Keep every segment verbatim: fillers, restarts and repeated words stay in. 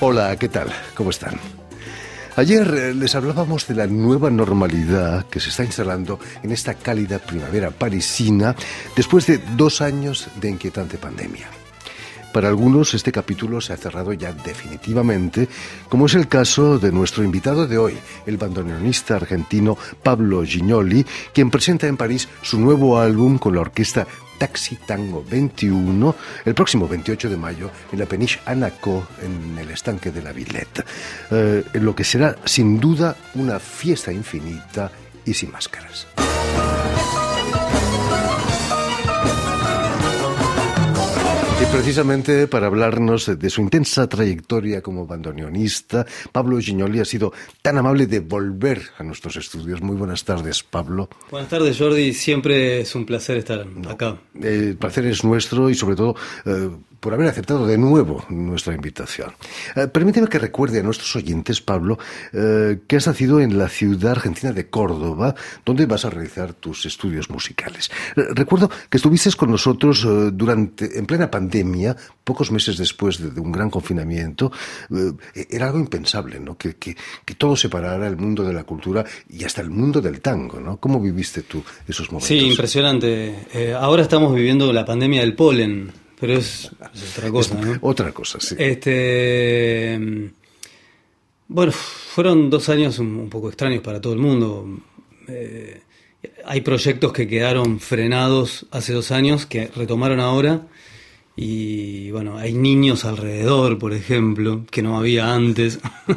Hola, ¿qué tal? ¿Cómo están? Ayer les hablábamos de la nueva normalidad que se está instalando en esta cálida primavera parisina después de dos años de inquietante pandemia. Para algunos este capítulo se ha cerrado ya definitivamente, como es el caso de nuestro invitado de hoy, el bandoneonista argentino Pablo Gignoli, quien presenta en París su nuevo álbum con la orquesta Taxi Tango veintiuno el próximo veintiocho de mayo en la Péniche Anaco, en el estanque de la Villette, eh, en lo que será sin duda una fiesta infinita y sin máscaras. Y precisamente para hablarnos de su intensa trayectoria como bandoneonista, Pablo Gignoli ha sido tan amable de volver a nuestros estudios. Muy buenas tardes, Pablo. Buenas tardes, Jordi. Siempre es un placer estar acá. El placer es nuestro y sobre todo eh, por haber aceptado de nuevo nuestra invitación. Eh, permíteme que recuerde a nuestros oyentes, Pablo, eh, que has nacido en la ciudad argentina de Córdoba, donde vas a realizar tus estudios musicales. Eh, recuerdo que estuviste con nosotros eh, durante, en plena pandemia, pocos meses después de, de un gran confinamiento. Eh, era algo impensable, ¿no? Que, que, que todo separara el mundo de la cultura y hasta el mundo del tango, ¿no? ¿Cómo viviste tú esos momentos? Sí, impresionante. Eh, ahora estamos viviendo la pandemia del polen, pero es, es otra cosa, es ¿no? Otra cosa, sí. Este, bueno, fueron dos años un, un poco extraños para todo el mundo. Eh, hay proyectos que quedaron frenados hace dos años, que retomaron ahora. Y bueno, hay niños alrededor, por ejemplo, que no había antes.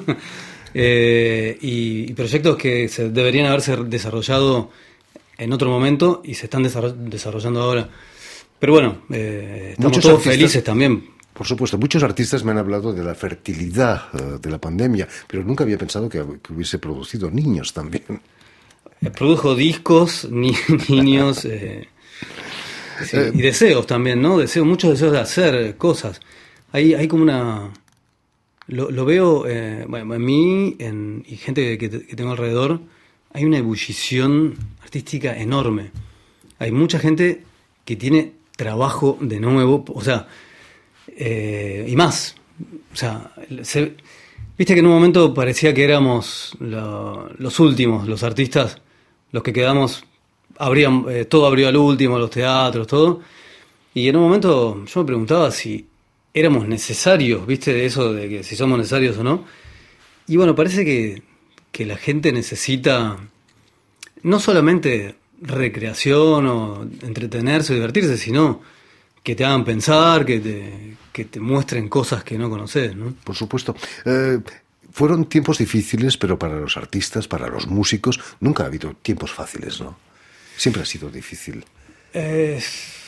eh, y, y proyectos que se deberían haberse desarrollado en otro momento y se están desarrollando ahora. Pero bueno, eh, estamos Muchos todos artistas, felices también. Por supuesto, muchos artistas me han hablado de la fertilidad uh, de la pandemia, pero nunca había pensado que, que hubiese producido niños también. Eh, produjo discos, ni, niños... Eh, Sí, y deseos también, ¿no? Deseos, muchos deseos de hacer cosas. Hay, hay como una... Lo, lo veo, eh, bueno, en mí en, y gente que, que tengo alrededor, hay una ebullición artística enorme. Hay mucha gente que tiene trabajo de nuevo, o sea, eh, y más. O sea, se, viste que en un momento parecía que éramos lo, los últimos, los artistas, los que quedamos... Abrían, eh, todo abrió al último, los teatros, todo. Y en un momento yo me preguntaba si éramos necesarios, ¿viste? De eso de que si somos necesarios o no. Y bueno, parece que, que la gente necesita no solamente recreación o entretenerse o divertirse, sino que te hagan pensar, que te, que te muestren cosas que no conoces, ¿no? Por supuesto. Eh, fueron tiempos difíciles, pero para los artistas, para los músicos, nunca ha habido tiempos fáciles, ¿no? Siempre ha sido difícil. Eh,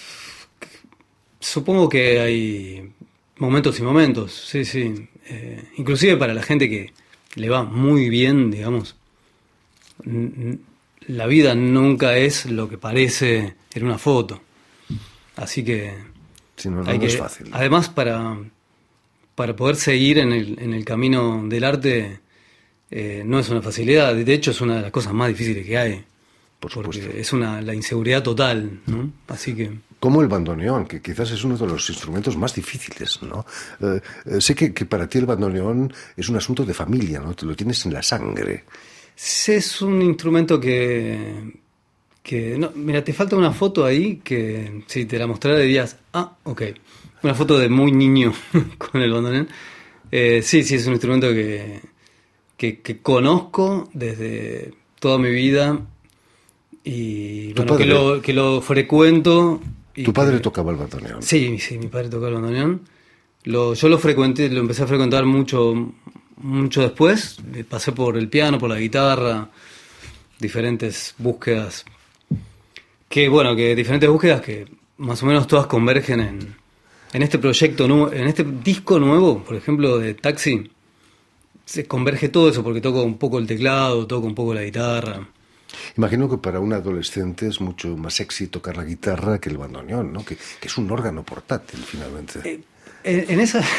supongo que hay momentos y momentos, sí, sí. Eh, inclusive para la gente que le va muy bien, digamos, n- la vida nunca es lo que parece en una foto. Así que... Sí, no, no, hay no que, es fácil. Además, para, para poder seguir en el, en el camino del arte, eh, no es una facilidad. De hecho, es una de las cosas más difíciles que hay. Por supuesto. Porque es una la inseguridad total, ¿no? Así que... Como el bandoneón, que quizás es uno de los instrumentos más difíciles, ¿no? Eh, eh, sé que, que para ti el bandoneón es un asunto de familia, ¿no? Te lo tienes en la sangre. Es un instrumento que... que no, mira, te falta una foto ahí que si te la mostrara dirías, ah, ok. Una foto de muy niño con el bandoneón. Eh, sí, sí, es un instrumento que, que, que conozco desde toda mi vida. Y bueno, padre, que lo, que lo frecuento. Y ¿Tu padre que, tocaba el bandoneón? Sí, sí, mi padre tocaba el bandoneón. Lo, yo lo frecuenté, lo empecé a frecuentar mucho, mucho después. Pasé por el piano, por la guitarra, diferentes búsquedas. Que bueno, que diferentes búsquedas que más o menos todas convergen en, en este proyecto, en este disco nuevo, por ejemplo, de Taxi. Se converge todo eso porque toco un poco el teclado, toco un poco la guitarra. Imagino que para un adolescente es mucho más sexy tocar la guitarra que el bandoneón, ¿no? Que, que es un órgano portátil, finalmente. Eh, en, en esa...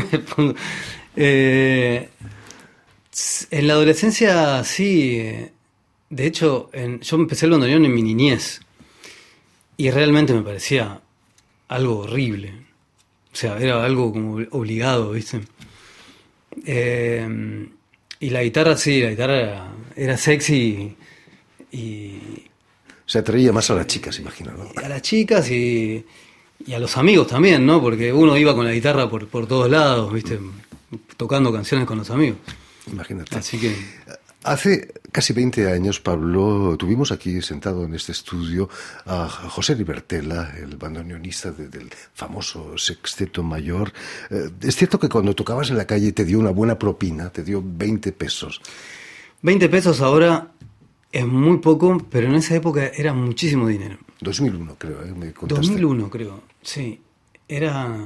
eh, en la adolescencia, sí. De hecho, en, yo empecé el bandoneón en mi niñez. Y realmente me parecía algo horrible. O sea, era algo como obligado, ¿viste? Eh, y la guitarra, sí, la guitarra era, era sexy y, y... Se atraía más a las chicas, imagino, ¿no? A las chicas y, y a los amigos también, ¿no? Porque uno iba con la guitarra por, por todos lados, ¿viste? Tocando canciones con los amigos. Imagínate. Así que... Hace casi veinte años, Pablo, tuvimos aquí sentado en este estudio a José Libertela, el bandoneonista de, del famoso Sexteto Mayor. Eh, es cierto que cuando tocabas en la calle te dio una buena propina, te dio veinte pesos. veinte pesos ahora es muy poco, pero en esa época era muchísimo dinero. dos mil uno, creo, ¿eh? Me contaste. dos mil uno, creo, sí. Era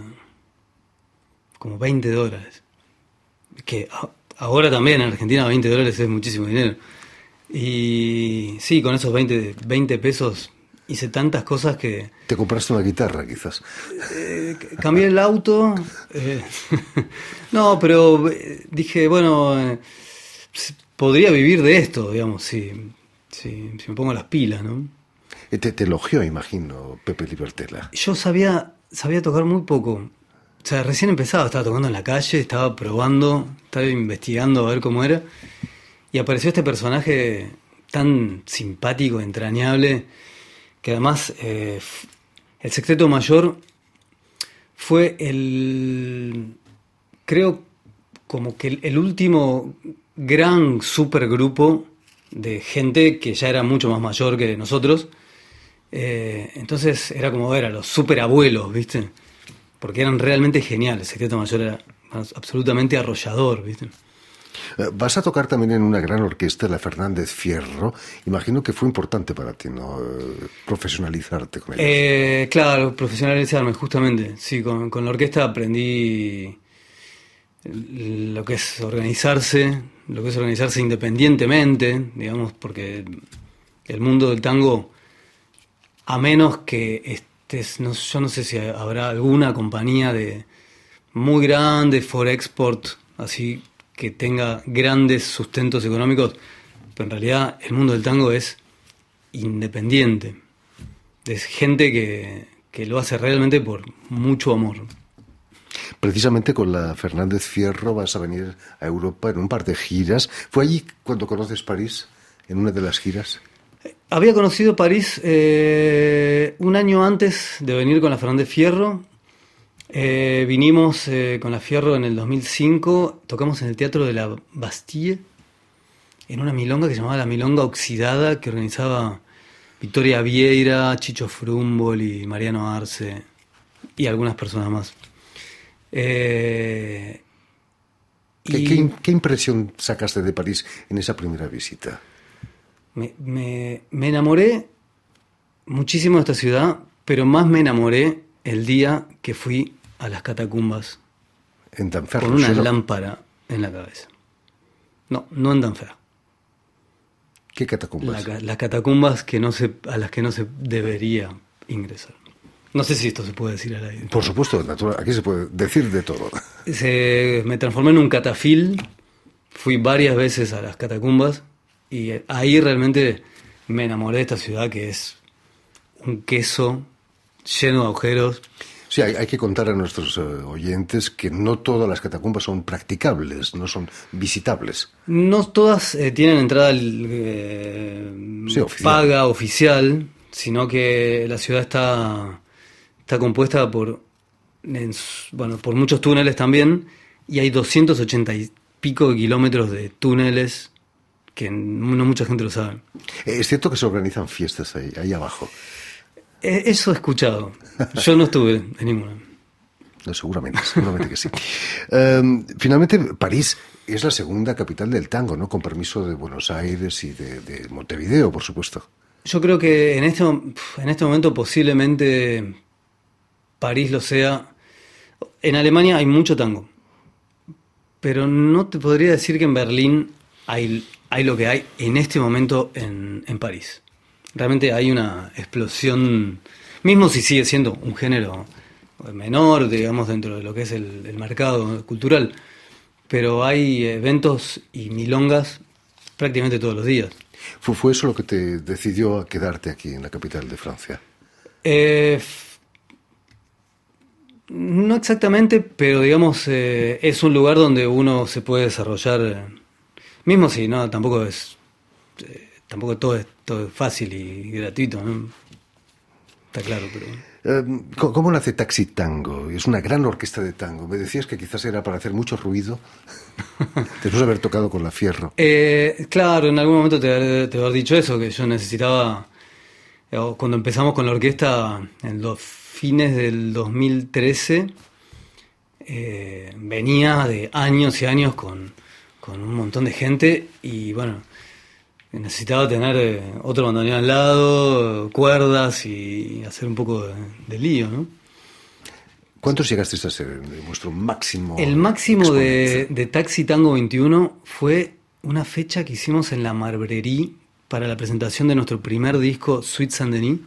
como veinte dólares. Que... Ahora también en Argentina veinte dólares es muchísimo dinero. Y sí, con esos veinte, veinte pesos hice tantas cosas que... Te compraste una guitarra, quizás. Eh, cambié el auto. Eh, no, pero dije, bueno, eh, podría vivir de esto, digamos, si, si, si me pongo las pilas, ¿no? Te, te elogió, imagino, Pepe Libertela. Yo sabía, sabía tocar muy poco. O sea, recién empezaba, estaba tocando en la calle, estaba probando, estaba investigando a ver cómo era. Y apareció este personaje tan simpático, entrañable, que además eh, el Sexteto Mayor fue el, creo, como que el, el último gran supergrupo de gente que ya era mucho más mayor que nosotros. Eh, entonces era como ver a los superabuelos, ¿viste? Porque eran realmente geniales. El Sexteto Mayor era absolutamente arrollador, ¿viste? Vas a tocar también en una gran orquesta, la Fernández Fierro. Imagino que fue importante para ti, ¿no? Profesionalizarte con ella. Eh, claro, profesionalizarme, justamente. Sí, con, con la orquesta aprendí lo que es organizarse, lo que es organizarse independientemente, digamos, porque el mundo del tango, a menos que estés, no, yo no sé si habrá alguna compañía de muy grande, for export, así que tenga grandes sustentos económicos, pero en realidad el mundo del tango es independiente. Es gente que, que lo hace realmente por mucho amor. Precisamente con la Fernández Fierro vas a venir a Europa en un par de giras. ¿Fue allí cuando conoces París, en una de las giras? Había conocido París eh, un año antes de venir con la Fernández Fierro. Eh, vinimos eh, con la Fierro en el dos mil cinco, tocamos en el Teatro de la Bastille, en una milonga que se llamaba La Milonga Oxidada, que organizaba Victoria Vieira, Chicho Frumboli, Mariano Arce y algunas personas más. Eh, ¿Qué, y qué, ¿Qué impresión sacaste de París en esa primera visita? Me, me, me enamoré muchísimo de esta ciudad, pero más me enamoré el día que fui a las catacumbas en Denfert, con una ¿no? lámpara en la cabeza. No, no en Denfert. ¿Qué catacumbas? La, las catacumbas que no se, a las que no se debería ingresar. No sé si esto se puede decir al aire. Por supuesto, natural, aquí se puede decir de todo. Se, me transformé en un catafil, fui varias veces a las catacumbas y ahí realmente me enamoré de esta ciudad que es un queso lleno de agujeros. Sí, hay, hay que contar a nuestros uh, oyentes que no todas las catacumbas son practicables, no son visitables. No todas eh, tienen entrada eh, sí, oficial. paga oficial, sino que la ciudad está, está compuesta por, en, bueno, por muchos túneles también, y hay doscientos ochenta y pico de kilómetros de túneles que no mucha gente lo sabe. Es cierto que se organizan fiestas ahí, ahí abajo. Eso he escuchado. Yo no estuve en ninguna. No, seguramente, seguramente que sí. Um, finalmente, París es la segunda capital del tango, ¿no? Con permiso de Buenos Aires y de, de Montevideo, por supuesto. Yo creo que en este, en este momento posiblemente París lo sea. En Alemania hay mucho tango, pero no te podría decir que en Berlín hay, hay lo que hay en este momento en, en París. Realmente hay una explosión, mismo si sigue siendo un género menor, digamos, dentro de lo que es el, el mercado cultural, pero hay eventos y milongas prácticamente todos los días. ¿Fue, fue eso lo que te decidió a quedarte aquí en la capital de Francia? Eh, No exactamente, pero digamos, eh, es un lugar donde uno se puede desarrollar, eh, mismo si no, tampoco es, eh, tampoco todo es, todo es fácil y gratuito, ¿no? Está claro, pero... Eh, ¿Cómo nace Taxi Tango? Es una gran orquesta de tango. Me decías que quizás era para hacer mucho ruido, después de haber tocado con La Fierro. Eh, claro, en algún momento te, te haber dicho eso, que yo necesitaba, eh, cuando empezamos con la orquesta en los fines del dos mil trece, eh, venía de años y años con, con un montón de gente y bueno, necesitaba tener eh, otro bandoneón al lado, cuerdas y hacer un poco de, de lío, ¿no? ¿Cuántos llegasteis a ser vuestro máximo? El máximo de, de Taxi Tango veintiuno fue una fecha que hicimos en la Marbreri para la presentación de nuestro primer disco, Suite Saint-Denis.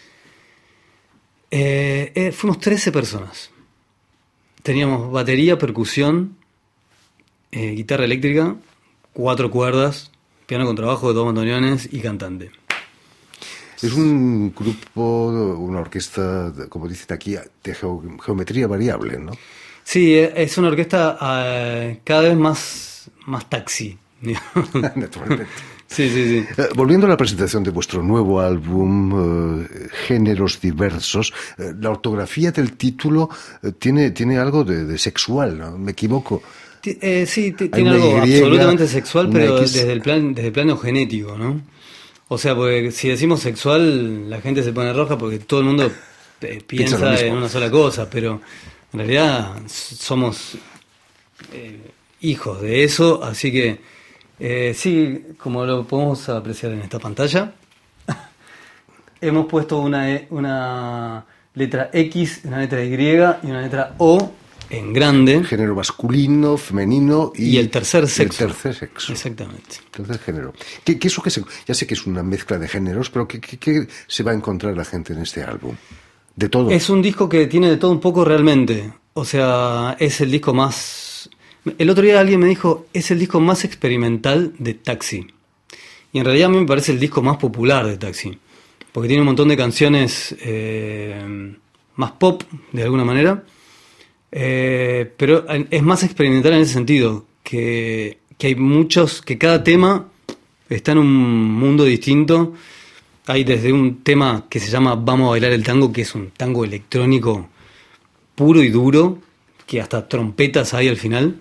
Eh, eh, fuimos trece personas. Teníamos batería, percusión, eh, guitarra eléctrica, cuatro cuerdas, piano con trabajo de dos bandoneones y cantante. Es un grupo, una orquesta, como dicen aquí, de geo- geometría variable, ¿no? Sí, es una orquesta uh, cada vez más, más taxi. Naturalmente. Sí, sí, sí. Eh, volviendo a la presentación de vuestro nuevo álbum, eh, Géneros Diversos, eh, la ortografía del título eh, tiene, tiene algo de, de sexual, ¿no? ¿Me equivoco? T- eh, sí, t- Hay tiene una algo Y, absolutamente sexual, una pero X. desde el plan, desde el plano genético, ¿no? O sea, porque si decimos sexual, la gente se pone roja porque todo el mundo eh, Piensa lo piensa mismo. en una sola cosa, pero en realidad s- somos eh, hijos de eso, así que eh, sí, como lo podemos apreciar en esta pantalla, hemos puesto una, E- una letra X, una letra Y y una letra O en grande. Género masculino, femenino y, Y el tercer sexo. El tercer sexo. Exactamente. Tercer género. ¿Qué, qué eso que se, ya sé que es una mezcla de géneros, pero ¿qué, qué, qué se va a encontrar la gente en este álbum? De todo. Es un disco que tiene de todo un poco realmente. O sea, es el disco más... El otro día alguien me dijo, es el disco más experimental de Taxi. Y en realidad a mí me parece el disco más popular de Taxi. Porque tiene un montón de canciones eh, más pop, de alguna manera. Eh, pero es más experimental en ese sentido. Que, que hay muchos... Que cada tema está en un mundo distinto. Hay desde un tema que se llama Vamos a bailar el tango, que es un tango electrónico puro y duro, que hasta trompetas hay al final.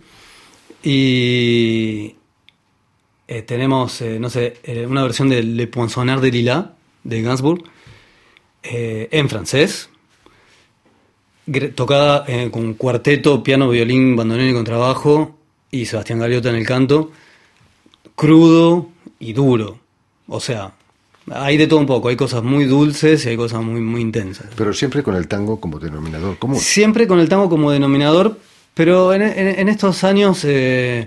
Y eh, tenemos, eh, no sé, eh, una versión de Le Poinçonneur de Lila, de Gainsbourg, eh, en francés, gr- tocada eh, con cuarteto, piano, violín, bandoneón y contrabajo, y Sebastián Galeota en el canto, crudo y duro. O sea, hay de todo un poco, hay cosas muy dulces y hay cosas muy, muy intensas. Pero siempre con el tango como denominador común. Siempre con el tango como denominador, pero en, en- en estos años, eh,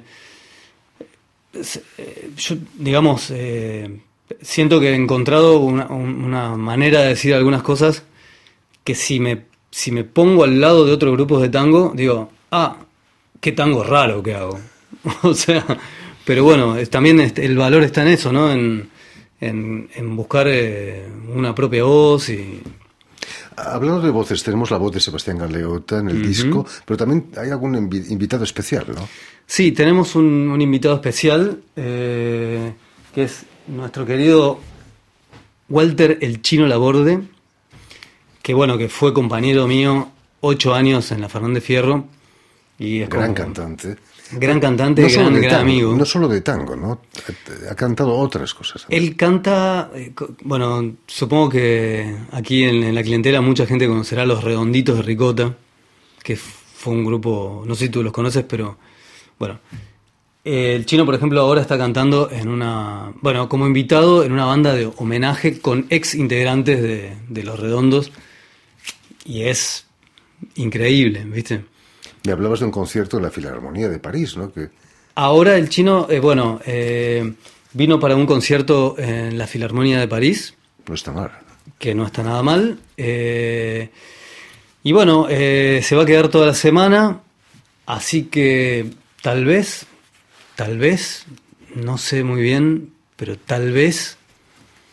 s- eh, yo, digamos, eh, siento que he encontrado una, un- una manera de decir algunas cosas que si me, si me pongo al lado de otros grupos de tango, digo, ah, qué tango raro que hago. O sea, pero bueno, es- también este, el valor está en eso, ¿no? En, en, en buscar eh, una propia voz y... Hablando de voces, tenemos la voz de Sebastián Galeota en el Ujú. disco, pero también hay algún invi- invitado especial, ¿no? Sí, tenemos un, un invitado especial, eh, que es nuestro querido Walter el Chino Laborde, que bueno, que fue compañero mío ocho años en la Fernández Fierro. Y es Gran como- cantante. Gran cantante, No solo gran, de gran tango, amigo. no solo de tango, ¿no? Ha cantado otras cosas. Él canta, eh, co- bueno, supongo que aquí en, en la clientela mucha gente conocerá Los Redonditos de Ricota, que fue un grupo, no sé si tú los conoces, pero bueno. Eh, el Chino, por ejemplo, ahora está cantando en una, bueno, como invitado en una banda de homenaje con ex integrantes de, de Los Redondos, y es increíble, ¿viste? Me hablabas de un concierto en la Filarmonía de París, ¿no? Que Ahora el Chino, eh, bueno, eh, vino para un concierto en la Filarmonía de París, no está mal. que no está nada mal. eh, y bueno, eh, se va a quedar toda la semana, así que tal vez, tal vez, no sé muy bien, pero tal vez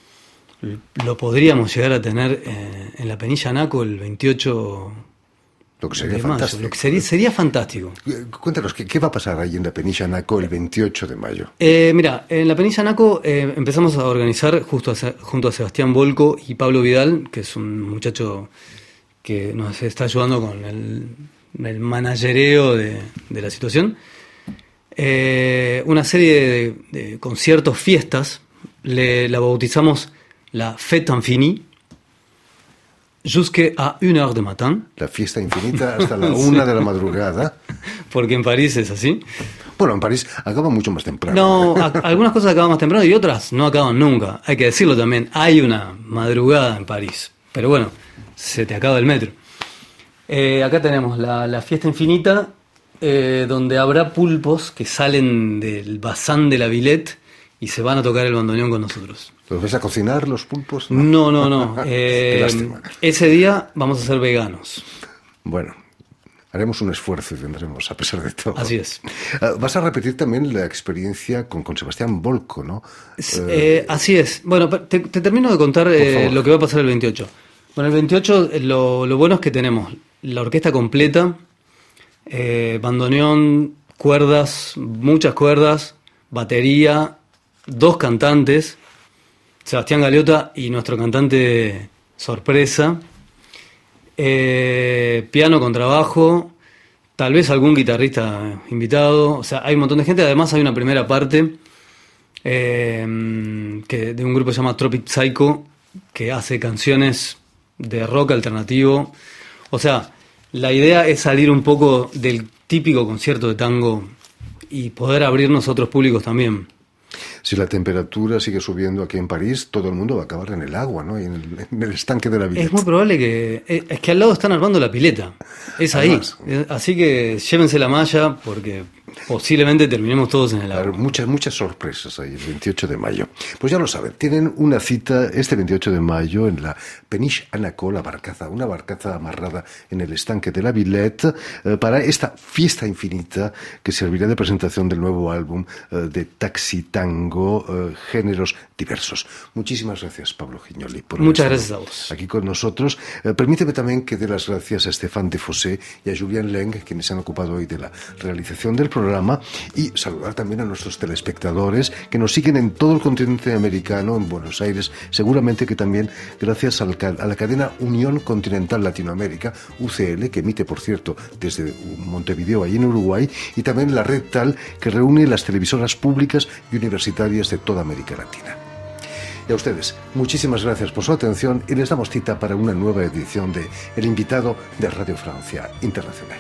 lo podríamos llegar a tener eh, en la Penilla Naco el veintiocho Lo que sería de mayo, fantástico. Lo que sería, sería fantástico. Cuéntanos, ¿qué, ¿qué va a pasar ahí en la Peniche Anaco el veintiocho de mayo? Eh, mira, en la Peniche Anaco eh, empezamos a organizar justo a, junto a Sebastián Volco y Pablo Vidal, que es un muchacho que nos está ayudando con el, el managereo de, de la situación, eh, una serie de, de conciertos, fiestas. Le, la bautizamos la Fête Infinie, jusqu'à une heure de matin. La fiesta infinita hasta la una sí. de la madrugada. Porque en París es así. Bueno, en París acaba mucho más temprano. No, a, algunas cosas acaban más temprano y otras no acaban nunca. Hay que decirlo también. Hay una madrugada en París. Pero bueno, se te acaba el metro. Eh, acá tenemos la, la fiesta infinita, eh, donde habrá pulpos que salen del Bazán de la Villette y se van a tocar el bandoneón con nosotros. ¿Los ves a cocinar los pulpos? No, no, no. no. Eh, Qué lástima. Ese día vamos a ser veganos. Bueno, haremos un esfuerzo y vendremos, a pesar de todo. Así es. Uh, vas a repetir también la experiencia con, con Sebastián Volco, ¿no? Es, eh, así es. Bueno, te, te termino de contar eh, lo que va a pasar el veintiocho. Bueno, el veintiocho lo, lo bueno es que tenemos la orquesta completa, eh, bandoneón, cuerdas, muchas cuerdas, batería, dos cantantes, Sebastián Galeota y nuestro cantante sorpresa, eh, piano con trabajo, tal vez algún guitarrista invitado, o sea, hay un montón de gente. Además hay una primera parte eh, que, de un grupo que se llama Tropic Psycho, que hace canciones de rock alternativo. O sea, la idea es salir un poco del típico concierto de tango y poder abrirnos a otros públicos también. Si la temperatura sigue subiendo aquí en París, todo el mundo va a acabar en el agua, ¿no? Y en el, en el estanque de la Villette. Es muy probable que... Es que al lado están armando la pileta. Es ahí. Además, así que llévense la malla porque posiblemente terminemos todos en el agua. Muchas, muchas sorpresas ahí el veintiocho de mayo. Pues ya lo saben, tienen una cita este veintiocho de mayo en la Peniche Anaco, la barcaza, una barcaza amarrada en el estanque de la Villette, eh, para esta fiesta infinita que servirá de presentación del nuevo álbum eh, de Taxi Tango, eh, géneros diversos. Muchísimas gracias, Pablo Gignoli, por Muchas gracias a vos. Aquí con nosotros. Eh, permíteme también que dé las gracias a Stéphane Defossé y a Julien Leng, quienes se han ocupado hoy de la realización del programa, y saludar también a nuestros telespectadores que nos siguen en todo el continente americano, en Buenos Aires, seguramente que también gracias al, a la cadena Unión Continental Latinoamérica, U C L, que emite, por cierto, desde Montevideo, allí en Uruguay, y también la red tal que reúne las televisoras públicas y universitarias de toda América Latina. Y a ustedes, muchísimas gracias por su atención y les damos cita para una nueva edición de El Invitado de Radio Francia Internacional.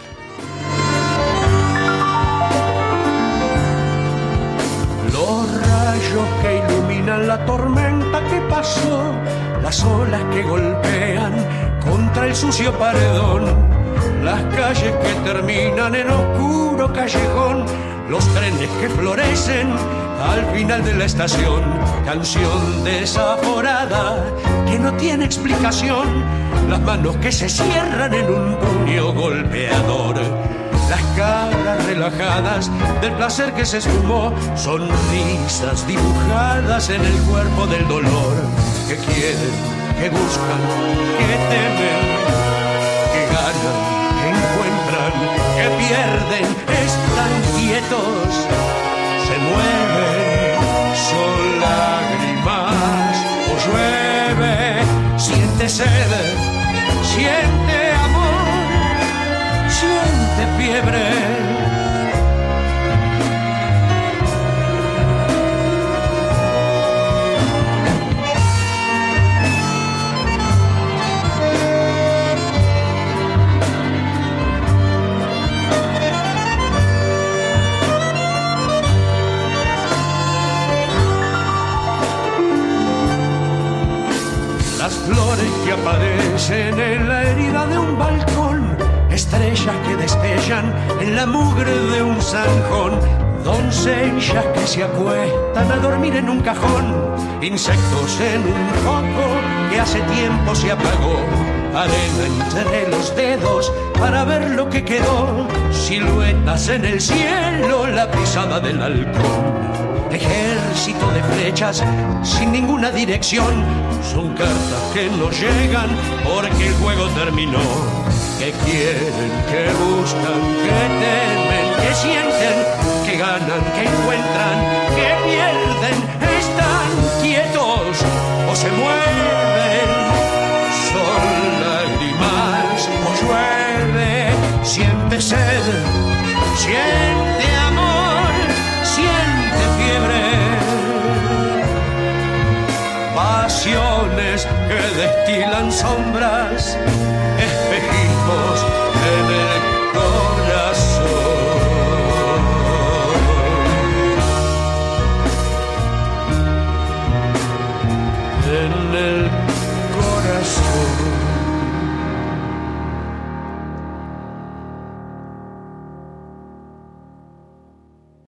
Los rayos que iluminan la tormenta que pasó, las olas que golpean contra el sucio paredón, las calles que terminan en oscuro callejón, los trenes que florecen al final de la estación, canción desaforada que no tiene explicación, las manos que se cierran en un puño golpeador, las caras relajadas del placer que se esfumó, sonrisas dibujadas en el cuerpo del dolor, que quieren, que buscan, que temen, que ganan, que encuentran, que pierden, están quietos, se mueven, son lágrimas o llueve, siente sed, siente amor, siente fiebre. Las flores que aparecen en la herida de un balcón, estrellas que destellan en la mugre de un zanjón, doncellas que se acuestan a dormir en un cajón, insectos en un foco que hace tiempo se apagó, arena entre los dedos para ver lo que quedó, siluetas en el cielo, la pisada del halcón. Ejército de flechas sin ninguna dirección, son cartas que no llegan porque el juego terminó. que quieren, que buscan, que temen, que sienten, que ganan, que encuentran, que pierden, están quietos o se mueven, son lágrimas o llueve, siente sed, siente amor, siente fiebre, pasiones que destilan sombras